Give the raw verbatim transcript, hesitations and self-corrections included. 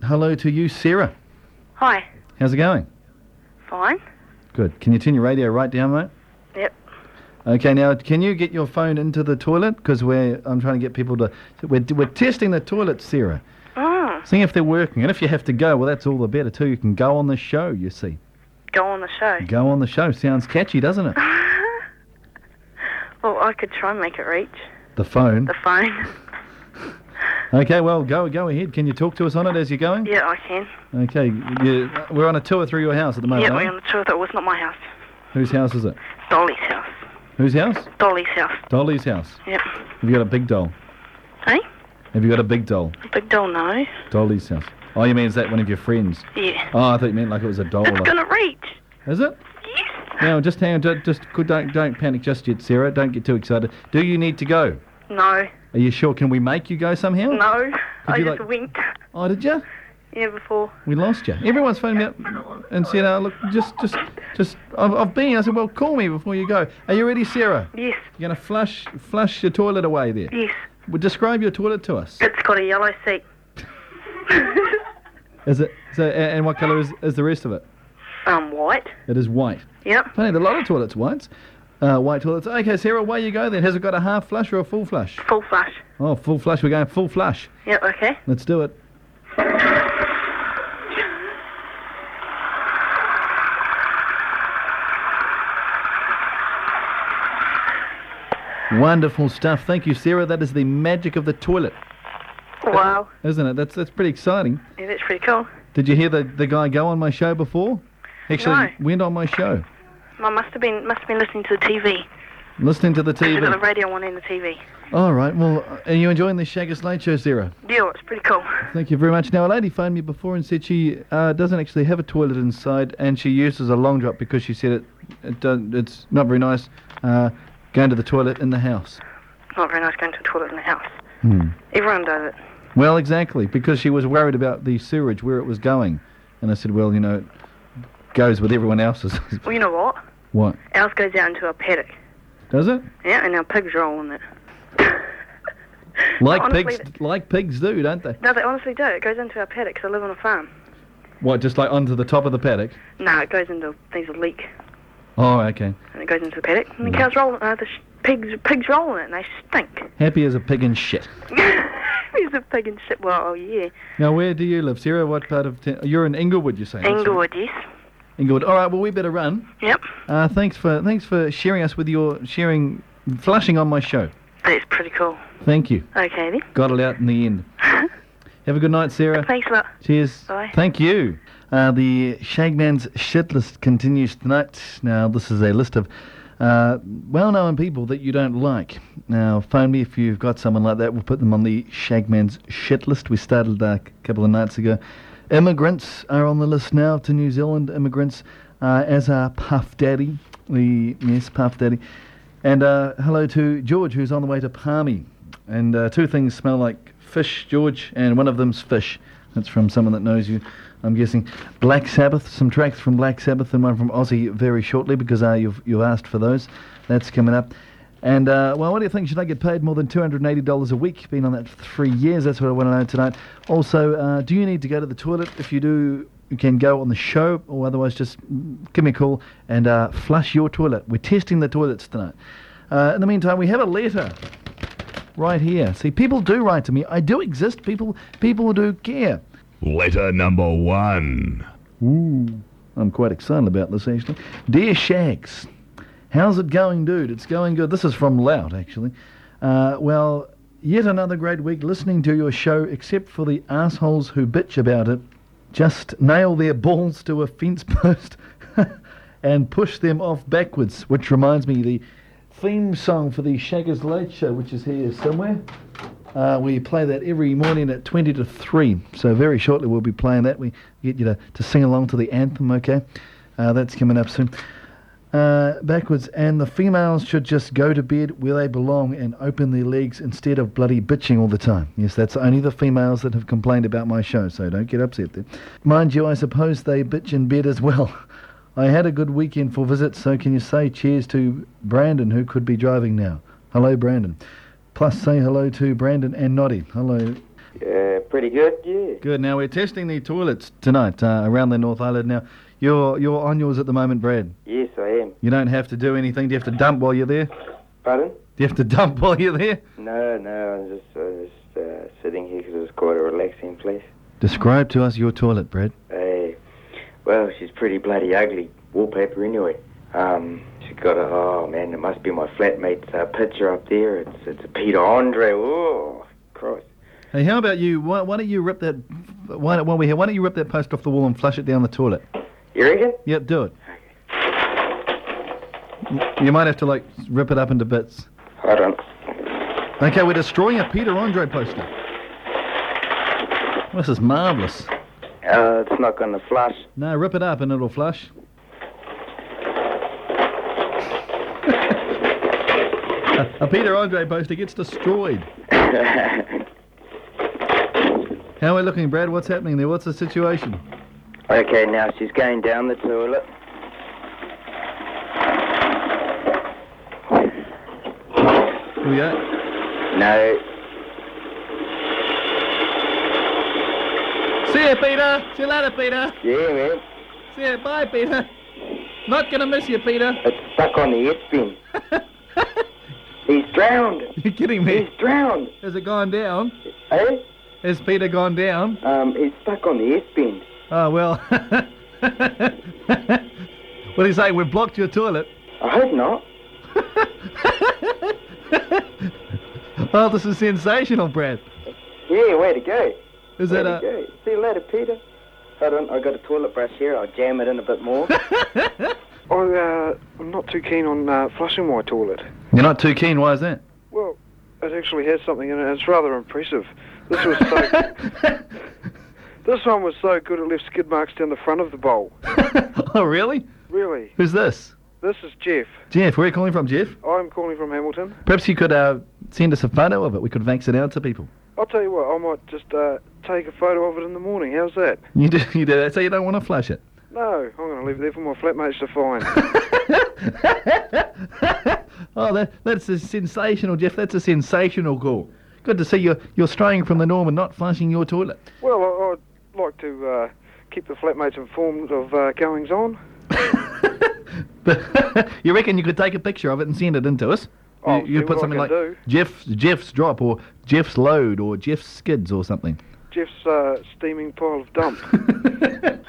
hello to you, Sarah. Hi. How's it going? Fine. Good. Can you turn your radio right down, mate? Yep. Okay, now, can you get your phone into the toilet? Because we're, I'm trying to get people to... We're, we're testing the toilets, Sarah. Oh. Seeing if they're working. And if you have to go, well, that's all the better, too. You can go on the show, you see. Go on the show? Go on the show. Sounds catchy, doesn't it? Well, I could try and make it reach. The phone? The phone. Okay, well, go go ahead. Can you talk to us on it as you're going? Yeah, I can. Okay, you, we're on a tour through your house at the moment, Yeah, aren't we're on the tour. That was not my house. Whose house is it? Dolly's house. Whose house? Dolly's house. Dolly's house. Yep. Have you got a big doll? Hey? Have you got a big doll? A big doll, no. Dolly's house. Oh, you mean is that one of your friends? Yeah. Oh, I thought you meant like it was a doll. It's like... gonna reach. Is it? Yes. No, just hang on. Don't, just don't don't panic just yet, Sarah. Don't get too excited. Do you need to go? No. Are you sure? Can we make you go somehow? No. I you just like- winked. Oh, did you? Yeah, before. We lost you. Everyone's phoned me up and said, "Oh, look, just, just, just." I've, I've been. I said, "Well, call me before you go." Are you ready, Sarah? Yes. You're gonna flush, flush your toilet away there. Yes. Well, describe your toilet to us. It's got a yellow seat. Is it? So, a- and what colour is, is the rest of it? Um, white. It is white. Yep. Funny, a lot of toilets whites. Uh, white toilets. Okay, Sarah, away you go then. Has it got a half flush or a full flush? Full flush. Oh, full flush. We're going full flush. Yep, okay. Let's do it. Wonderful stuff. Thank you, Sarah. That is the magic of the toilet, Wow. isn't it? That's that's pretty exciting. Yeah, that's pretty cool. Did you hear the, the guy go on my show before? Actually, No. went on my show. I must have been must have been listening to the T V. Listening to the T You've got the V. radio on and the T V. All right. Well, are you enjoying the Shagger Slate Show, Sarah? Yeah, it's pretty cool. Thank you very much. Now, a lady phoned me before and said she uh, doesn't actually have a toilet inside, and she uses a long drop because she said it, it does, it's not very nice uh, going to the toilet in the house. Not very nice going to a toilet in the house. Hmm. Everyone does it. Well, exactly, because she was worried about the sewage, where it was going. And I said, well, you know, it goes with everyone else's. Well, you know what? What? Ours goes out into our paddock. Does it? Yeah, and our pigs roll in it. Like Honestly, pigs, th- like pigs do, don't they? No, they honestly do. It goes into our paddock 'cause I live on a farm. What, just like onto the top of the paddock? No, it goes into, there's a leak, Oh, okay. and it goes into the paddock, and the Mm. cows roll, uh, the sh- pigs, pigs roll in it, and they stink. Happy as a pig in shit. There's a pig and shit. Well, oh yeah. Now, where do you live, Sarah? What part of town? You're in Inglewood, you say? Inglewood, yes. Inglewood. All right. Well, we better run. Yep. Uh, thanks for thanks for sharing us with your sharing, flushing on my show. That's pretty cool. Thank you. Okay then. Got it out in the end. Have a good night, Sarah. Thanks a lot. Cheers. Bye. Thank you. Uh, the Shagman's shit list continues tonight. Now, this is a list of uh, well-known people that you don't like. Now, phone me if you've got someone like that. We'll put them on the Shagman's shit list. We started uh, a couple of nights ago. Immigrants are on the list now to New Zealand. Immigrants, uh, as are Puff Daddy. The, yes, Puff Daddy. And uh, hello to George, who's on the way to Palmy. And uh, two things smell like fish, George, and one of them's fish. That's from someone that knows you, I'm guessing. Black Sabbath, some tracks from Black Sabbath and one from Ozzy very shortly because uh, you've, you've asked for those. That's coming up. And, uh, well, what do you think? Should I get paid more than two hundred eighty dollars a week? Been on that for three years. That's what I want to know tonight. Also, uh, do you need to go to the toilet? If you do, you can go on the show, or otherwise just give me a call and uh, flush your toilet. We're testing the toilets tonight. Uh, in the meantime, we have a letter right here. See, people do write to me. I do exist. People, people do care. Letter number one. Ooh, I'm quite excited about this, actually. Dear Shags, how's it going, dude? It's going good. This is from Lout, actually. Uh, well, yet another great week listening to your show, except for the assholes who bitch about it. Just nail their balls to a fence post and push them off backwards, which reminds me, the theme song for the Shaggers Late Show, which is here somewhere. Uh, we play that every morning at twenty to three, so very shortly we'll be playing that. We get you to, to sing along to the anthem, okay? Uh, that's coming up soon. Uh, backwards, and the females should just go to bed where they belong and open their legs instead of bloody bitching all the time. Yes, that's only the females that have complained about my show, so don't get upset there. Mind you, I suppose they bitch in bed as well. I had a good weekend for visits, so can you say cheers to Brandon, who could be driving now? Hello, Brandon. Plus, say hello to Brandon and Noddy. Hello. Yeah, pretty good, yeah. Good. Now, we're testing the toilets tonight uh, around the North Island. Now, you're, you're on yours at the moment, Brad. Yes, I am. You don't have to do anything. Do you have to dump while you're there? Do Pardon? you have to dump while you're there? No, no, I'm just, I'm just uh, sitting here because it's quite a relaxing place. Describe to us your toilet, Brad. Hey, well, she's pretty bloody ugly. Wallpaper anyway. Um, she's got a, oh man, it must be my flatmate's uh, picture up there. It's it's a Peter Andre. Oh, Christ. Hey, how about you? Why, why don't you rip that? Why, while we're here, why don't you rip that post off the wall and flush it down the toilet? You reckon? Yep, do it. You might have to like rip it up into bits. Hold on. Okay, we're destroying a Peter Andre poster. This is marvellous. Uh, it's not going to flush. No, rip it up and it'll flush. a, a Peter Andre poster gets destroyed. How are we looking, Brad? What's happening there? What's the situation? Okay, now she's going down the toilet. Here we go. No. See you, Peter. See you later, Peter. Yeah, man. See you. Bye, Peter. Not gonna miss you, Peter. It's stuck on the S-bin. He's drowned. You're kidding me. He's drowned. Has it gone down? Eh? Has Peter gone down? Um, he's stuck on the S-bin. Oh, well. What do you say? We've blocked your toilet. I hope not. Oh, this is sensational, Brad. Yeah, way to go. Is way that to a... go. See you later, Peter. Hold on, I've got a toilet brush here. I'll jam it in a bit more. I, uh, I'm not too keen on uh, flushing my toilet. You're not too keen, why is that? Well, it actually has something in it. It's rather impressive. This was so... this one was so good it left skid marks down the front of the bowl. Oh, really? Really. Who's this? This is Jeff. Jeff, where are you calling from, Jeff? I'm calling from Hamilton. Perhaps you could uh, send us a photo of it. We could fax it out to people. I'll tell you what, I might just uh, take a photo of it in the morning. How's that? You do, you do that, so you don't want to flush it? No, I'm going to leave it there for my flatmates to find. Oh, that, that's a sensational, Jeff. That's a sensational call. Good to see you. You're straying from the norm and not flushing your toilet. Well, I, I'd like to uh, keep the flatmates informed of uh, goings on. But you reckon you could take a picture of it and send it in to us? I'll you, you see put what I something can like do. Jeff's Jeff's drop or Jeff's load or Jeff's skids or something. Jeff's uh, steaming pile of dump.